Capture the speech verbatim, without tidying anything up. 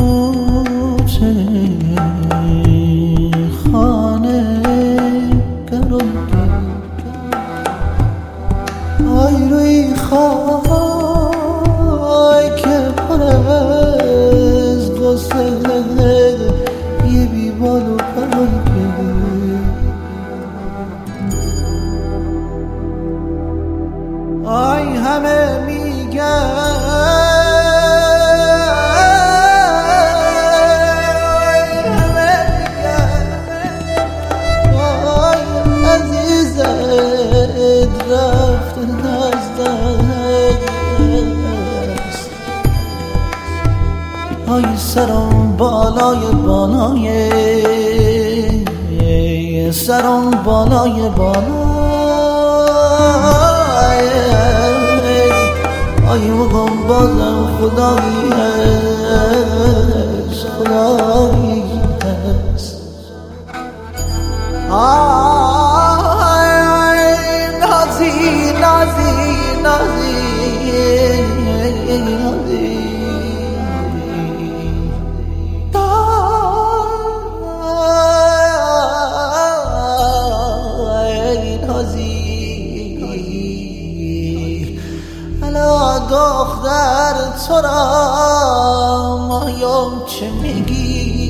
کوچه خانه گرونده آی روی خواهی که پرز گسته یه بیبال و پرونده آی همه میگن رفت نزدست آی سرم بالای بالای سرم بالای بالای آی مگم بازم خدایی هست خدایی هست نازی نازی نازی نازی الا دختر تو را مایم چه میگی